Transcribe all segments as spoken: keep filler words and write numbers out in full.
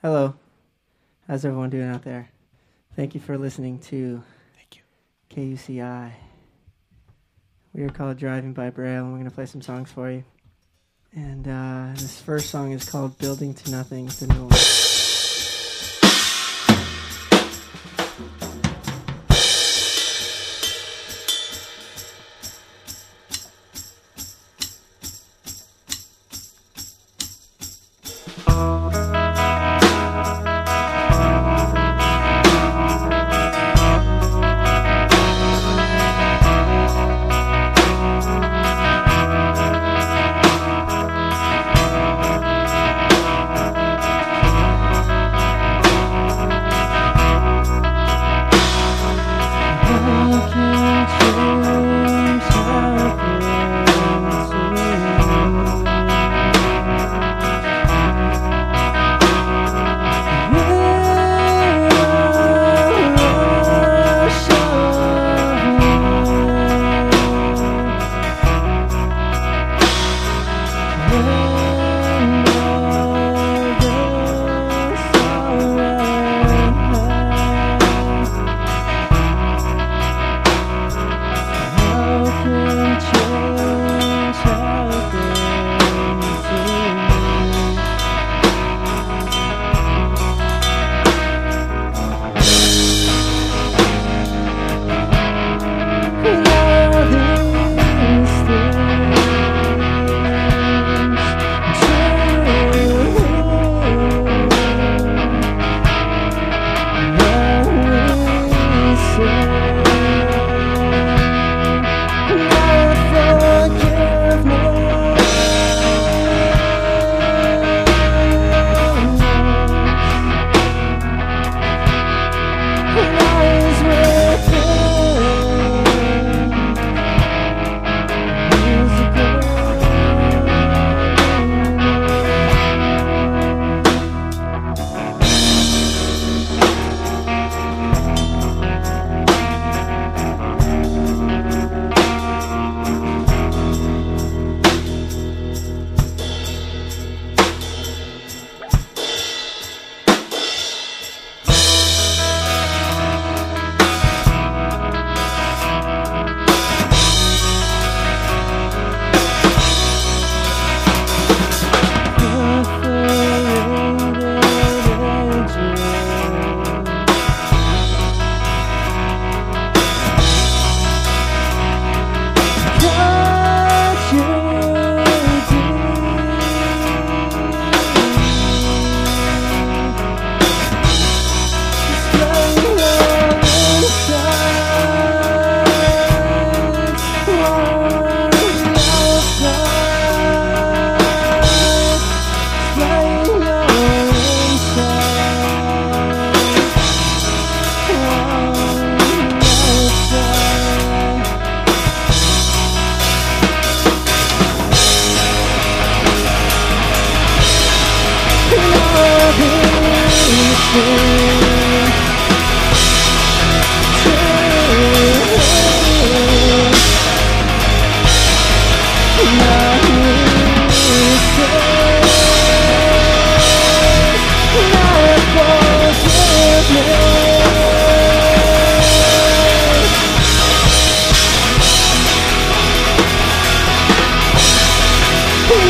Hello. How's everyone doing out there? Thank you for listening to Thank you. K U C I. We are called Driving by Braille, and we're going to play some songs for you. And uh, this first song is called Building to Nothing. It's a new one.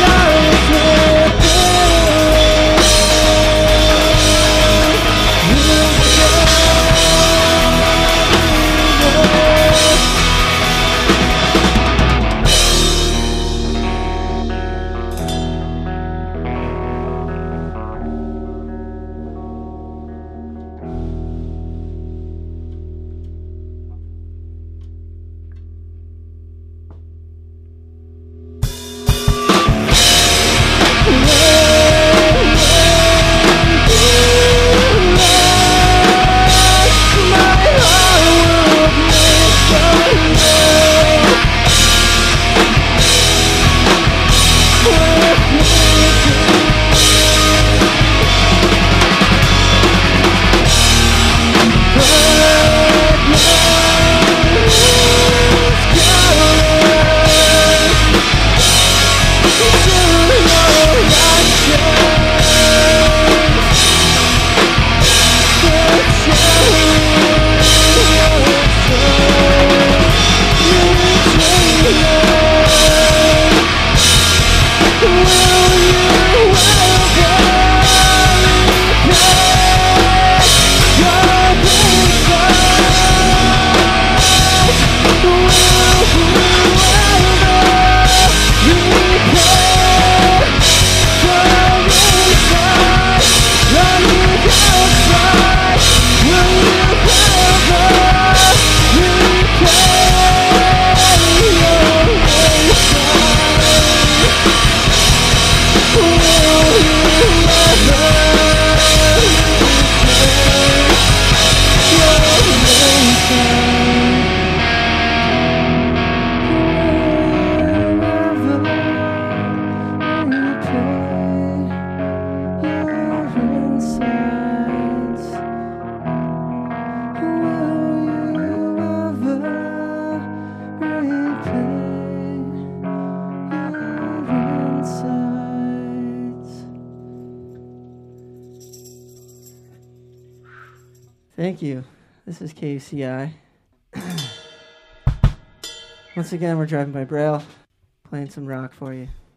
Yeah. Thank you. This is K U C I. Once again, we're driving by Braille, playing some rock for you.